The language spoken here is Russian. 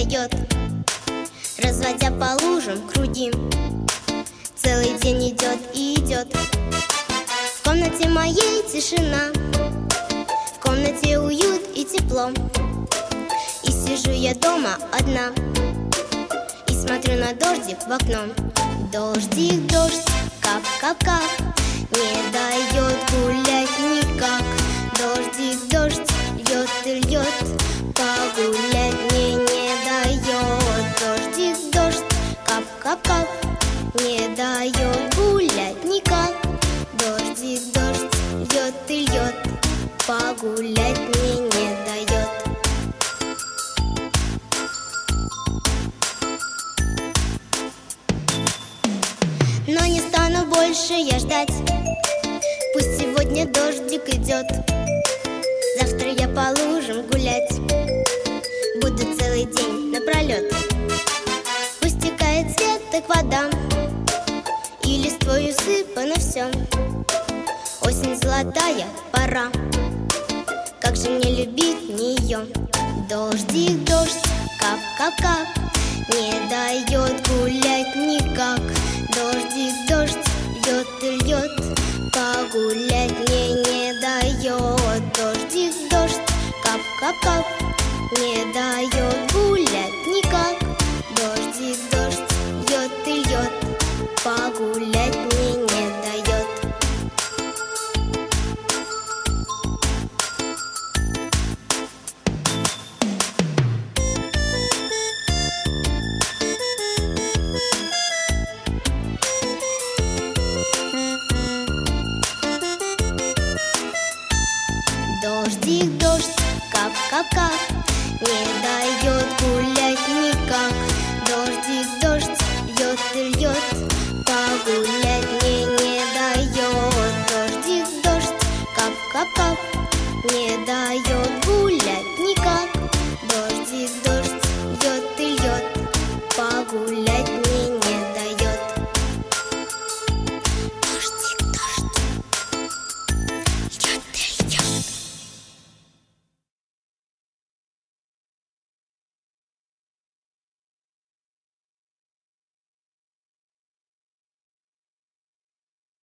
дает, разводя по лужам круги. Целый день идет и идет. В комнате моей тишина, в комнате уют и тепло. И сижу я дома одна и смотрю на дождик в окно. Дождик, дождь, кап-кап-кап, не дает гулять никак. Дождик, дождь, льет и льет, погулять мне не дает. Дождик, дождь, кап-кап-кап, не дает гулять никак. Дождик, дождь, льет и льет, погулять мне не дает. Но не стану больше я ждать, пусть сегодня дождик идет. Завтра я по лужам гулять буду целый день напролет. Пусть текает цветок вода, и листвой усыпано все. Осень золотая пора, как же мне любить ее. Дождик, дождь, кап-кап-кап, не дает гулять никак. Дождик, дождь, льет и льет, погулять мне не дает. Дождик, дождь, кап-кап-кап, не дает гулять никак. Дождик, дождь, льет и льет, погулять мне не дает. Дождик, дождь, кап-кап-кап, не дает гулять никак. Дождик, дождь, льет и льет,